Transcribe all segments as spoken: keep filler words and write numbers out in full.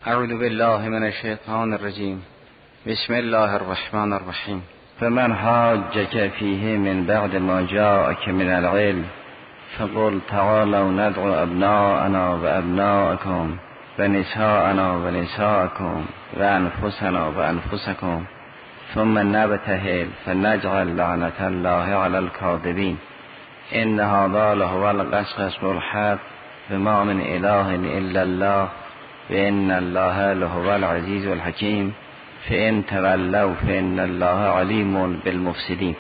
اعوذ بالله من الشیطان الرجیم. بسم الله الرحمن الرحیم. فمن حاجك فيه من بعد ما جاءك من العلم فقل تعالوا ندعو ابناءنا وابناءكم ونساءنا ونساءكم وانفسنا وانفسكم ثم نبتهل فنجعل لعنة الله على الكاذبين ان هذا لهو القصص الحق وما من اله الا الله وان الله لهو العزیز الحکیم فان تولوا فان الله علیم بالمفسدین.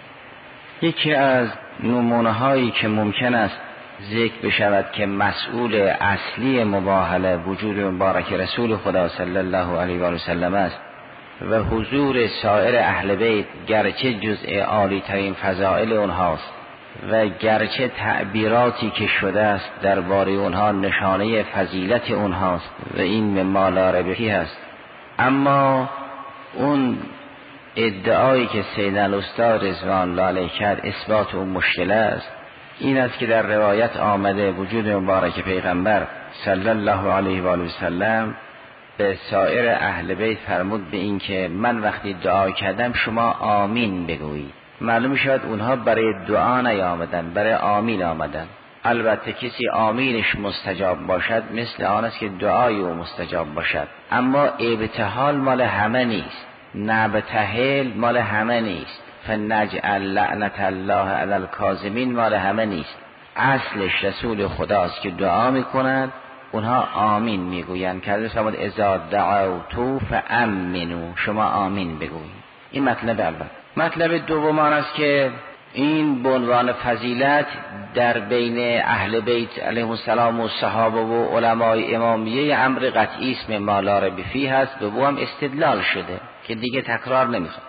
یکی از نمونه هایی که ممکن است ذکر بشود که مسئول اصلی مباهله وجود مبارک رسول خدا صلی الله علیه و آله و سلم است و حضور سایر اهل بیت گرچه جزء عالی ترین فضائل اونهاست و گرچه تعبیراتی که شده است درباره اونها نشانه فضیلت اونهاست و این مما لا ریب فیه است، اما اون ادعایی که سید الاستاد رضوان الله علیه کرد اثبات اون مشکل است. این است که در روایت آمده وجود مبارک پیغمبر صلی الله علیه و آله و سلم به سایر اهل بیت فرمود به این که من وقتی دعا کردم شما آمین بگویید. معلوم شد اونها برای دعا نیامدن، برای آمین آمدن. البته کسی آمینش مستجاب باشد مثل آن است که دعای او مستجاب باشد، اما ابتهال مال همه نیست، نبتهل مال همه نیست، فنجعل لعنت الله علی الکاذبین مال همه نیست. اصلش رسول خداست که دعا میکنند اونها آمین میگویند که حضرت فرمود اذا دعوتوا فامنوا، شما آمین بگویید. این مطلب اول. مطلب دوم آن است که این به عنوان فضیلت در بین اهل بیت علیهم السلام و صحابه و علمای امامیه امر قطعی است مما لا ریب فیه هست و او هم استدلال شده که دیگه تکرار نمیخواد.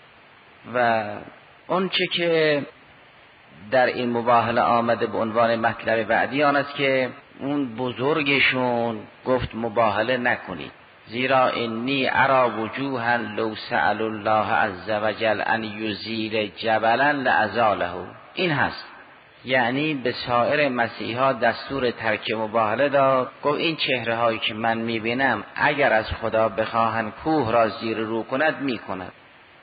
و اون چه که در این مباهله آمده به عنوان مطلب بعدی آن است که اون بزرگشون گفت مباهله نکنید، زیرا انی ارا وجوها لو سأل الله عز وجل ان یزیل جبلا لازاله. این هست، یعنی به سایر مسیحا دستور ترک مباهله داد. گفت این چهره هایی که من میبینم اگر از خدا بخواهن کوه را زیر رو کند میکند.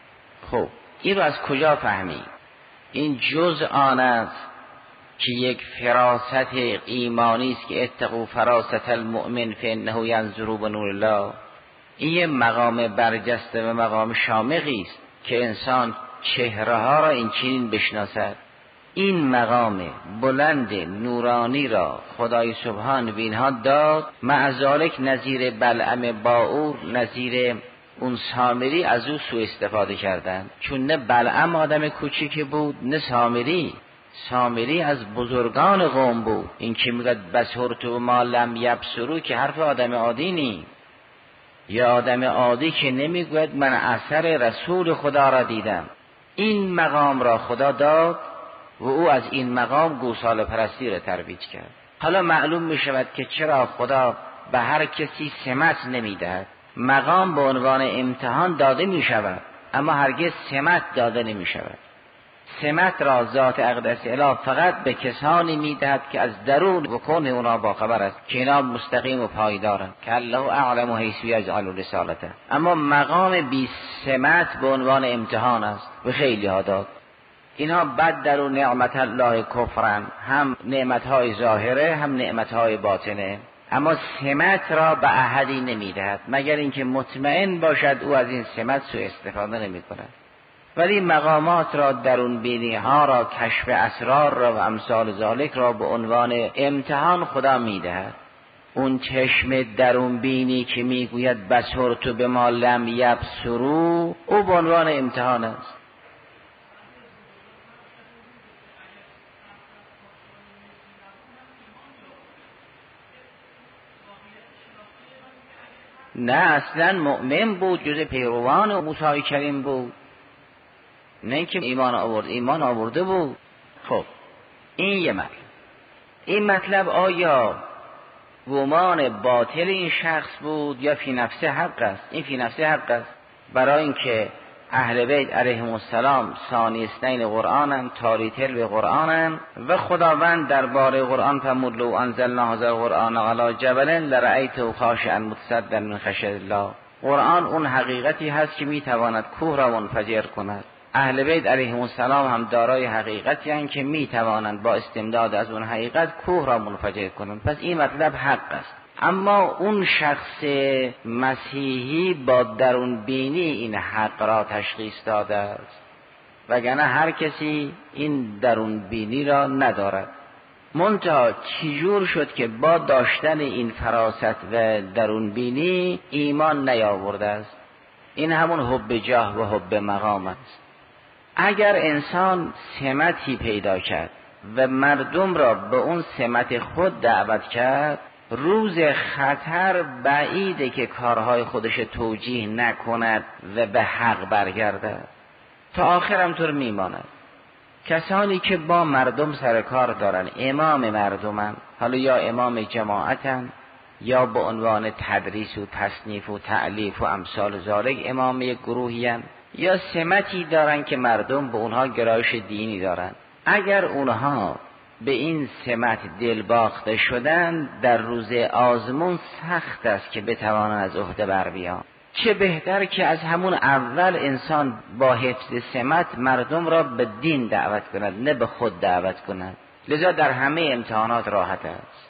خب این رو از کجا فهمید؟ این جز آن است که یک فراست ایمانی است که اتقوا فراست المؤمن فانه ینظر بنور الله. این یه مقام برجسته و مقام شامخی است که انسان چهره ها را این چنین بشناسد. این مقام بلند نورانی را خدای سبحان به اینها داد. مع ذالک نظیر بلعم باعور، نظیر اون سامری از او سوء استفاده کردند، چون نه بلعم آدم کوچیکی بود نه سامری. سامری از بزرگان قوم بود. این که میگد بصرت ما لم یبصروا که حرف آدم عادی نی، یا آدم عادی که نمیگوید من اثر رسول خدا را دیدم. این مقام را خدا داد و او از این مقام گوساله پرستی را ترویج کرد. حالا معلوم می شود که چرا خدا به هر کسی سمت نمیدهد. مقام به عنوان امتحان داده می شود اما هرگز سمت داده نمی شود. سمت را ذات اقدس اله فقط به کسانی میدهد که از درون و کون اونا باخبر است که اینا مستقیم و پایدارند، که الله اعلم حیث یجعل رسالته. اما مقام بی سمت به عنوان امتحان است و خیلی ها داد. اینها بد در و نعمت الله کفرن، هم نعمتهای ظاهره هم نعمتهای باطنه، اما سمت را به احدی نمیدهد مگر اینکه مطمئن باشد او از این سمت سوء استفاده نمی کند. ولی مقامات را، درون بینی ها را، کشف اسرار را و امثال ذالک را به عنوان امتحان خدا میدهد. اون چشم درون بینی که میگوید بصرت بما لم یبصروا، او به عنوان امتحان است. نه اصلا مؤمن بود، جز پیروان موسی کریم بود، نه اینکه ایمان آورد، ایمان آورده بود. خب این یه مطلب. این مطلب آیا گمان باطل این شخص بود یا فی نفسه حق است؟ این فی نفسه حق است، برای اینکه اهل بیت علیهم السلام ثانی اثنین قرآنن، تاری تلو قرآنن و خداوند درباره قرآن فرمود لو انزلنا هذا القرآن علی جبل لرأیته خاشعا متصدعا من خشیة الله. قرآن اون حقیقتی هست که میتواند کوه را منفجر کند. اهل بیت علیهم السلام هم دارای حقیقتی هستند که میتوانند با استمداد از اون حقیقت کوه را منفجر کنند. پس این مطلب حق است. اما اون شخص مسیحی با درون بینی این حق را تشخیص داده است، وگرنه هر کسی این درون بینی را ندارد. منتها چجور شد که با داشتن این فراست و درون بینی ایمان نیاورده است؟ این همون حب جاه و حب مقام است. اگر انسان سمتی پیدا کرد و مردم را به اون سمت خود دعوت کرد، روز خطر بعیده که کارهای خودش توجیه نکند و به حق برگردد. تا آخر هم طور میماند. کسانی که با مردم سر کار دارن، امام مردمن، حالا یا امام جماعتن یا به عنوان تدریس و تصنیف و تعلیف و امثال ذالک امام یک گروهیان، یا سمتی دارن که مردم به اونها گرایش دینی دارن. اگر اونها به این سمت دل باخته شدن، در روز آزمون سخت است که بتوانند از عهده بر بیان. چه بهتر که از همون اول انسان با حفظ سمت مردم را به دین دعوت کند، نه به خود دعوت کند. لذا در همه امتحانات راحت است.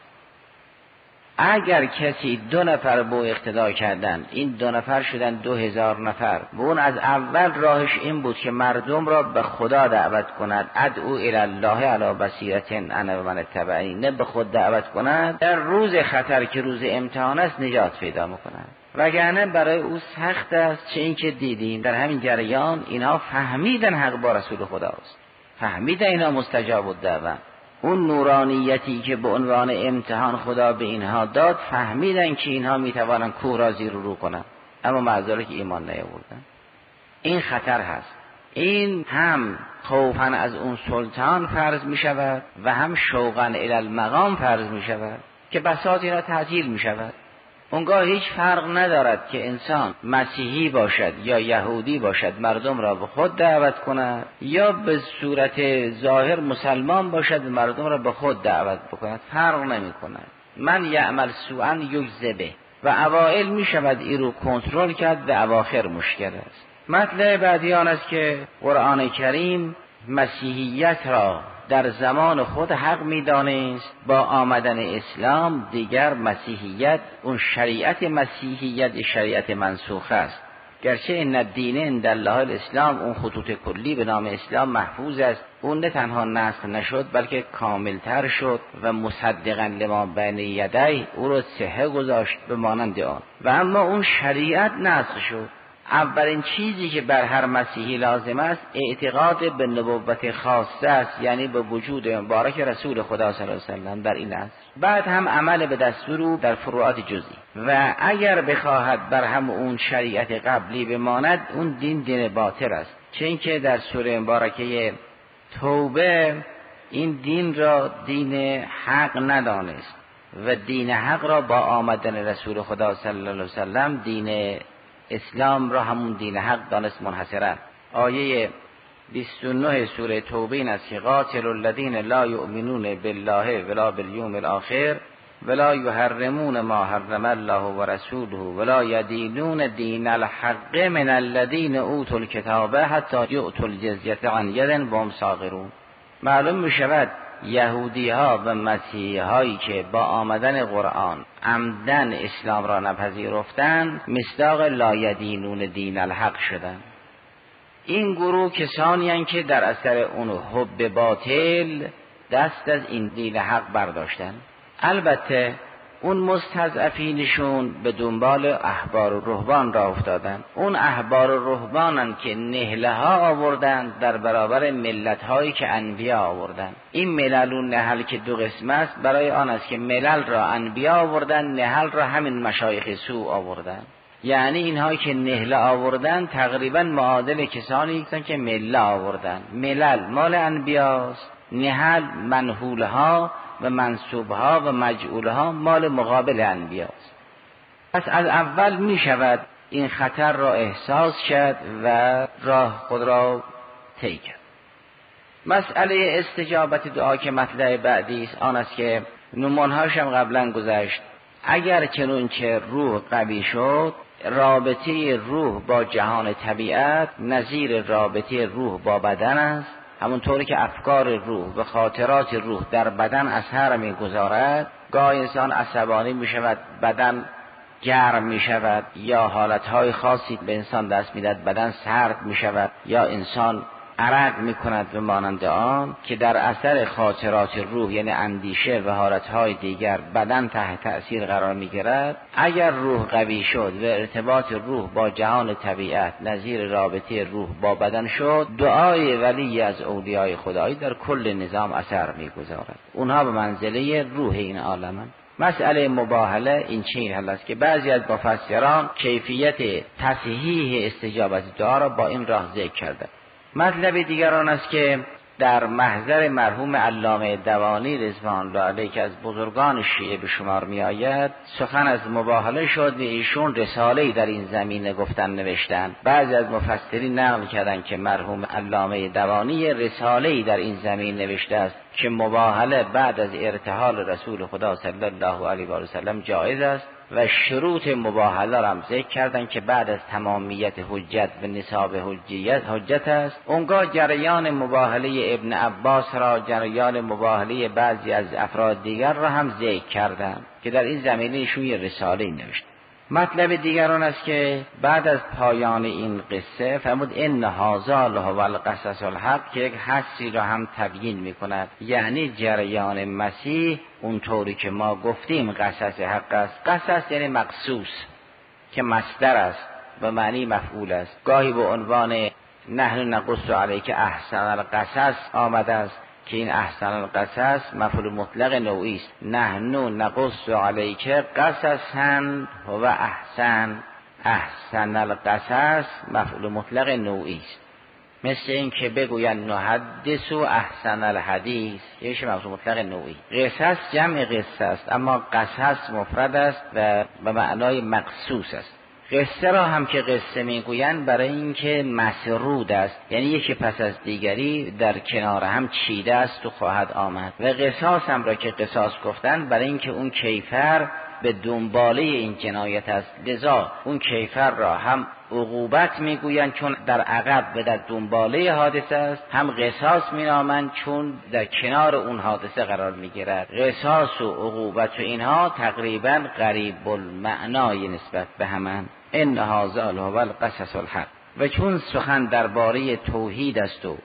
اگر کسی دو نفر با اقتدا کردن، این دو نفر شدن دو هزار نفر، و اون از اول راهش این بود که مردم را به خدا دعوت کند، ادعو الی الله علی بصیرة انا و من اتبعنی، نه به خود دعوت کند، در روز خطر که روز امتحان است نجات پیدا میکند. وگرنه برای او سخت است. چه این که دیدیم در همین جریان اینها فهمیدن حق با رسول خداست، فهمیدن اینا مستجاب الدعوه. اون نورانیتی که به عنوان امتحان خدا به اینها داد، فهمیدن که اینها میتوانن کوه را زیر و رو کنن، اما معذره که ایمان نیاوردن. این خطر هست. این هم خوفاً از اون سلطان فرض می شود و هم شوقاً الی المقام فرض می شود که بساط اینا تعطیل می شود. اونگاه هیچ فرق ندارد که انسان مسیحی باشد یا یهودی باشد، مردم را به خود دعوت کند، یا به صورت ظاهر مسلمان باشد مردم را به خود دعوت بکند، فرق نمی کند. من یعمل سوءا یجزی به. و اوائل می شود این رو کنترل کرد و اواخر مشکل است. مطلب بعدی آن است که قرآن کریم مسیحیت را در زمان خود حق می دانست. با آمدن اسلام دیگر مسیحیت، اون شریعت مسیحیت شریعت منسوخ است. گرچه این الدین عند الله الاسلام، اون خطوط کلی به نام اسلام محفوظ است، اون نه تنها نسخ نشد بلکه کاملتر شد و مصدقا لما بین یدیه او را صحه گذاشت به مانند آن. و اما اون شریعت نسخ شد. اولین چیزی که بر هر مسیحی لازم است اعتقاد به نبوت خاصه است، یعنی به وجود مبارک رسول خدا صلی الله علیه و سلم در این است. بعد هم عمل به دستور او در فروعات جزئی. و اگر بخواهد بر هم اون شریعت قبلی بماند، اون دین دین باطل است. چه اینکه در سوره مبارکه توبه این دین را دین حق ندانست و دین حق را با آمدن رسول خدا صلی الله علیه و سلم دین اسلام را همون دین حق دانست منحصرا. آیه بیست و نه سوره توبه این است که قاتل الذین لا یؤمنون بالله ولا بالیوم الاخر ولا یحرمون ما حرم الله و رسوله ولا یدینون دین الحق من الذین اوتوا الکتاب حتی یؤتوا الجزیة عن ید وهم صاغرون. معلوم می شود یهودی ها و مسیحی هایی که با آمدن قرآن عمدن اسلام را نپذیرفتند، مصداق لا یدینون دین الحق شدند. این گروه کسانی هستند که در اثر اون حب باطل دست از این دین حق برداشتند. البته اون مستضعفینشون به دنبال احبار و رهبان را افتادن. اون احبار و رهبانن که نهله ها آوردن در برابر ملت هایی که انبیا آوردن. این ملل و نهل که دو قسم است، برای آن است که ملل را انبیا آوردن، نهل را همین مشایخ سو آوردن. یعنی اینهایی که نهله آوردن تقریبا معادل کسانی هستند که مله آوردن. ملل مال انبیاست، نهل منحولها و منصوبها و مجعولها مال مقابل انبیاست. پس از اول می شود این خطر را احساس کرد و راه خود را طی کرد. مسئله استجابت دعا که مطلب بعدی است آن است که نمونهاش هم قبلا گذشت. اگر چنانچه روح قوی شد، رابطه روح با جهان طبیعت نظیر رابطه روح با بدن است. همونطوری که افکار روح و خاطرات روح در بدن اثر می‌گذارد، گاه انسان عصبانی می‌شود، بدن گرم می‌شود، یا حالت‌های خاصی به انسان دست می‌دهد، بدن سرد می‌شود، یا انسان عرق می‌کند و مانند آن که در اثر خاطرات روح یعنی اندیشه و حالت‌های دیگر بدن تحت تأثیر قرار می‌گیرد. اگر روح قوی شد و ارتباط روح با جهان طبیعت نظیر رابطه روح با بدن شد، دعای ولی از اولیای خدایی در کل نظام اثر می‌گذارد. اونها به منزله روح این عالمند. مسئله مباهله این چنین حل است که بعضی از مفسران کیفیت تصحیح استجابت دعا را با این راه ذکر کردند. مطلب دیگر آن است که در محضر مرحوم علامه دوانی رضوان الله علیه که از بزرگان شیعه به شمار می آید، سخن از مباهله شد و ایشون رساله‌ای در این زمینه گفتن نوشتن. بعضی از مفسرین نقل کردند که مرحوم علامه دوانی رساله‌ای در این زمینه نوشته است که مباهله بعد از ارتحال رسول خدا صلی الله علیه و سلم جایز است و شروط مباهله را هم ذکر کردن که بعد از تمامیت حجت و نصاب حجیت حجت است. اونگاه جریان مباهله ابن عباس را، جریان مباهله بعضی از افراد دیگر را هم ذکر کردن که در این زمینه ایشون یه رساله نوشت. مطلب دیگر آن است که بعد از پایان این قصه فرمود ان هذا لهو القصص الحق که یک حسی را هم تبیین میکند، یعنی جریان مسیح اونطوری که ما گفتیم قصص حق است. قصص یعنی مقصوص که مصدر است و معنی مفعول است. گاهی به عنوان نحن نقص علیک احسن القصص آمده است که این احسن القصص مفعول مطلق نوعی است. نحن نقص علیک قصصا و احسن، احسن القصص مفعول مطلق نوعی است. مثل این که بگویند نحدث احسن الحدیث، یه مفعول مطلق نوعی. قصص جمع قصه است، اما قصص مفرد است و به معنای مقصوص است. قصه را هم که قصه میگویند برای اینکه مسرود است، یعنی یکی پس از دیگری در کنار هم چیده است و خواهد آمد. و قصاص هم را که قصاص گفتند برای اینکه اون کیفر به دنباله این جنایت است، لذا اون کیفر را هم عقوبت میگویند چون در عقب و در دنباله حادثه است، هم قصاص مینامند چون در کنار اون حادثه قرار میگیرد. قصاص و عقوبت و اینها تقریبا قریب المعنای نسبت به همان. ان هذا هو القصص الحق. و چون سخن درباره توحید است و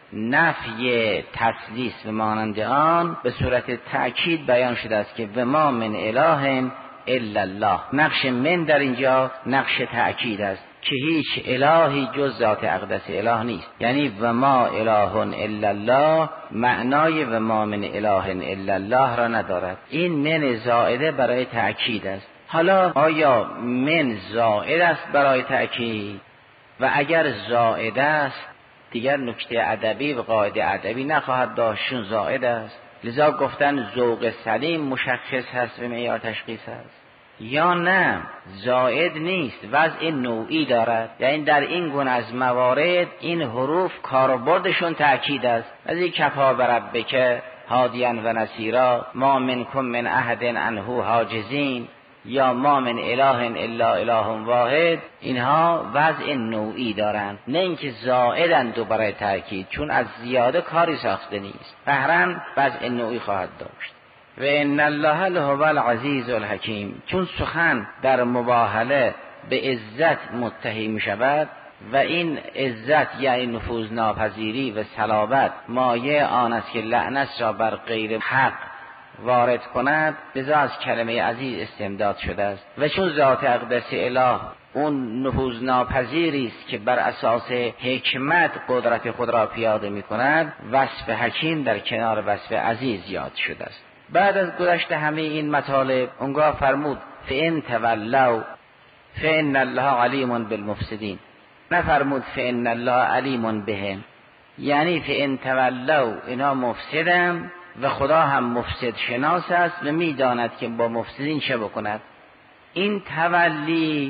نفی تثلیث و مانند آن به صورت تأکید بیان شده است که و ما من اله الا الله. نقش من در اینجا نقش تأکید است که هیچ الهی جز ذات اقدس اله نیست. یعنی و ما اله الا الله معنای و ما من اله الا الله را ندارد. این من زائده برای تأکید است. حالا آیا من زائد است برای تأکید؟ و اگر زائد است دیگر نکته ادبی و قاعده ادبی نخواهد داشت، چون زائد است. لذا گفتن ذوق سلیم مشخص هست و معیار تشخیص هست، یا نه زائد نیست، وضع نوعی دارد. یعنی در این گونه از موارد این حروف کاربردشون تأکید است. از این کفا بربک هادیاً و نصیرا، ما منکم من احد عنه حاجزین، یا ما من اله الا اله واحد، اینها وضع نوعی دارند، نه اینکه زائدند و برای تأکید، چون از زیاده کاری ساخته نیست، قهرن وضع نوعی خواهد داشت. و ان الله لهو العزیز الحکیم. چون سخن در مباهله به عزت متهم می شود و این عزت یعنی نفوذ ناپذیری و صلابت مایه آن است که لعنت را بر غیر حق وارد کند، لذا از کلمه عزیز استمداد شده است. و چون ذات اقدس اله اون نفوذ ناپذیری است که بر اساس حکمت قدرت خود را پیاده می کند، وصف حکیم در کنار وصف عزیز یاد شده است. بعد از گذشت همه این مطالب اونگاه فرمود فإن تولوا فإن الله علیم بالمفسدین، نفرمود فإن الله علیم بهم، یعنی فإن تولوا اینا مفسدن و خدا هم مفسد شناس است و میداند که با مفسدین چه بکند. این تولی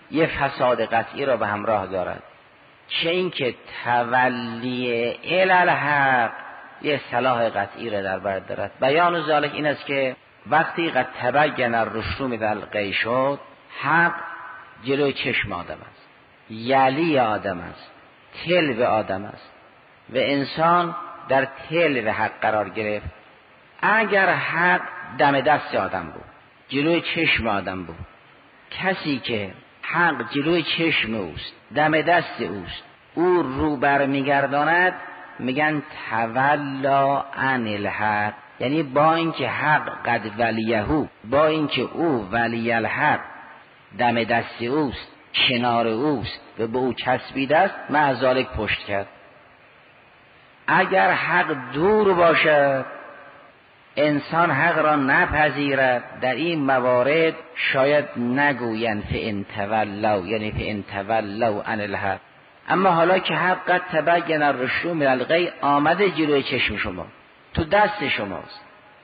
یه فساد قطعی را به همراه دارد، چه این که تولی الالحق یه صلاح قطعی را در بر دارد. بیان ذالک این است که وقتی قد تبین الرشد من الغی شد، حق جلوی چشم آدم است، یلی آدم است، تلو آدم است و انسان در تلو حق قرار گرفت. اگر حق دم دست آدم بود، جلوی چشم آدم بود، کسی که حق جلوی چشم اوست، دم دست اوست، او رو بر میگرداند، میگن تولا عن الحق، یعنی با اینکه حق قد ولیهو، با اینکه او ولی الحق دم دست اوست، کنار اوست و به او چسبیده است، مع ذالک پشت کرد. اگر حق دور باشد، انسان حق را نپذیرد، در این موارد شاید نگوین فان تولوا، یعنی فان تولوا عن الحق. اما حالا که حق قد تبین الرشد من الغی آمده جلوی چشم شما، تو دست شماست،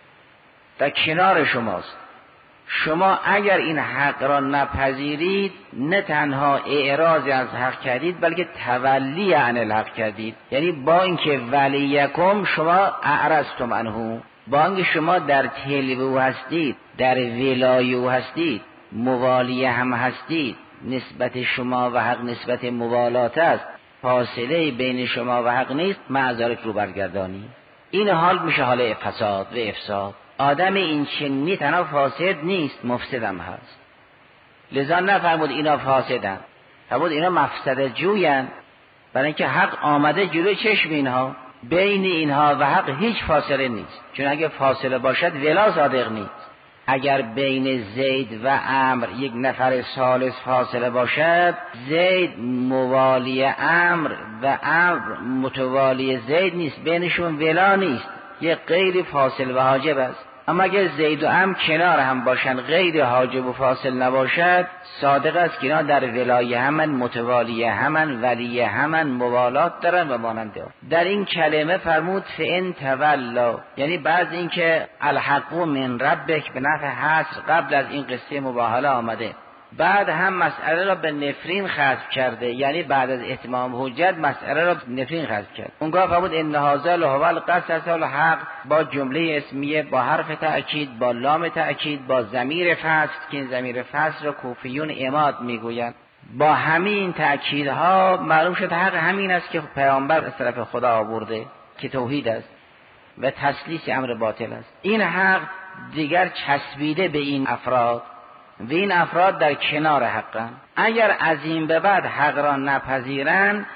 در کنار شماست، شما اگر این حق را نپذیرید، نه تنها اعراض از حق کردید بلکه تولی عن الحق کردید. یعنی با اینکه ولیکم شما اعرضتم عنه، با اینکه شما در تلو او هستید، در ولای او هستید، موالی هم هستید، نسبت شما و حق نسبت موالات است، فاصله بین شما و حق نیست، مع ذالک رو برگردانی. این حال میشه حال فساد و افساد. آدم این چنینی تنها فاسد نیست، مفسدم هست. لذا نفرمود اینا فاسدن، فرمود اینا مفسده جوین، برای اینکه حق آمده جلوی چشم اینها، بین اینها و حق هیچ فاصله نیست. چون اگه فاصله باشد ولا صادق نیست. اگر بین زید و عمرو یک نفر ثالث فاصله باشد، زید موالی عمرو و عمرو متوالی زید نیست، بینشون ولا نیست، یک غیر فاصل و حاجب است. اما اگر زید و عمرو کنار هم باشند، غیر حاجب و فاصل نباشد، صادق است که اینا در ولای همن، متوالی همن، ولی همن، موالات دارن و مانند. در این کلمه فرمود فان تولا، یعنی بعد اینکه الحق من ربک به نفع حصر قبل از این قصه مباهله آمده، بعد هم مسئله را به نفرین خذف کرده، یعنی بعد از اتمام حجت مسئله را نفرین خذف کرد. اونگاه فرمود ان هذا لهو القصص الحق، با جمله اسمیه، با حرف تأکید، با لام تأکید، با ضمیر فصل که این ضمیر فصل را کوفیون عماد میگویند. با همین تأکیدها معلوم شد حق همین است که پیامبر از طرف خدا آورده که توحید است و تسلیس امر باطل است. این حق دیگر چسبیده به این افراد و این افراد در کنار حقن. اگر از این به بعد حق را نپذیرن،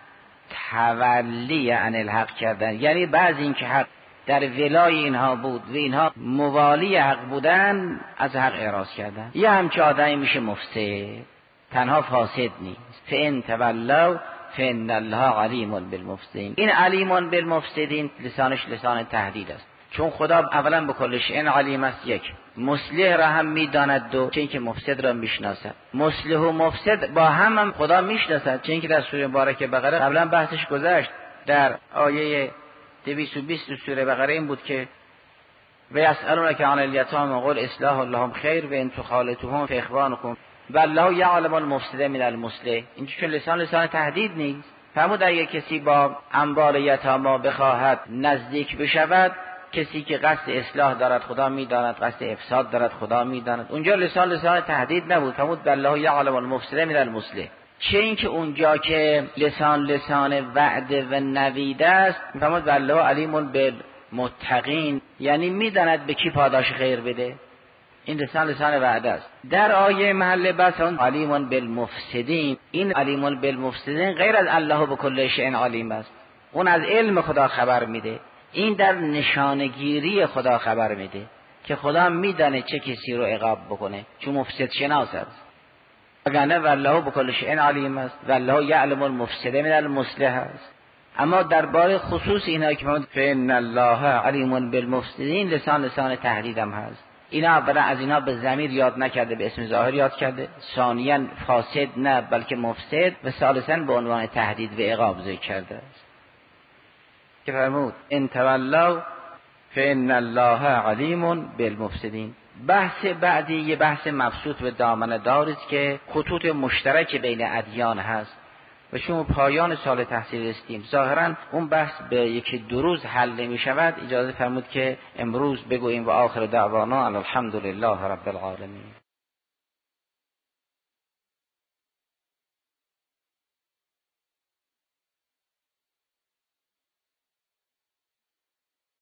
تولی عن الحق کردن، یعنی بعض این که حق در ولای اینها بود و اینها موالی حق بودن، از حق اعراض کردن. یه همچه آدمی میشه مفسد، تنها فاسد نیست. فان تولوا فان الله علیم بالمفسدین. این علیم بالمفسدین لسانش لسان تهدید است، چون خدا اولا به کل شیء علیم است. یک، مصلح را هم میداند، دو، چون که مفسد را میشناسد. مصلح و مفسد با هم, هم خدا میشناسد، چون که در سوره مبارکه بقره قبلا بحثش گذشت. در آیه دویست و بیست سوره بقره این بود که و یسألونک عن الیتامی قل اصلاح لهم خیر و ان تخالطوهم فاخوانکم والله یعلم المفسد من المصلح. این چون لسان لسان تهدید نیست. فرمود اگه کسی با اموال یتاما بخواهد نزدیک بشود، کسی که قصد اصلاح دارد خدا میداند، قصد افساد دارد خدا میداند. اونجا لسان لسان تهدید نبود، فرمود والله یعلم المفسد من المصلح. چه این که اونجا که لسان لسان وعده و نوید است، فرمود والله علیم بالمتقین، یعنی میداند به کی پاداش خیر بده. این لسان لسان وعده است. در آیه محل بحث اون علیم بالمفسدین، این علیم بالمفسدین غیر از الله به کل شیء علیم است، اون از علم خدا خبر میده. این در نشانگیری خدا خبر میده که خدا میدانه چه کسی رو عقاب بکنه، چون مفسد شناس است. وگرنه والله بكل شيء علیم است، والله یعلم المفسد من المصلح است. اما درباره خصوص اینا که فرمود فإن الله علیم بالمفسدین، لسان لسان تهدیدم هست. اینا اولا از اینا به ضمیر یاد نکرده، به اسم ظاهر یاد کرده. ثانیاً فاسد نه بلکه مفسد، و ثالثاً به عنوان تهدید و عقاب ذکر کرده است که فرمود ان تولوا فإن الله علیم بالمفسدین. بحث بعدی یه بحث مبسوط به دامنه داری است که خطوط مشترک بین ادیان هست و چون پایان سال تحصیل رسیدیم ظاهرا اون بحث به یکی دو روز حل نمی شود. اجازه فرمود که امروز بگوییم و آخر دعوانا الحمدلله رب العالمین.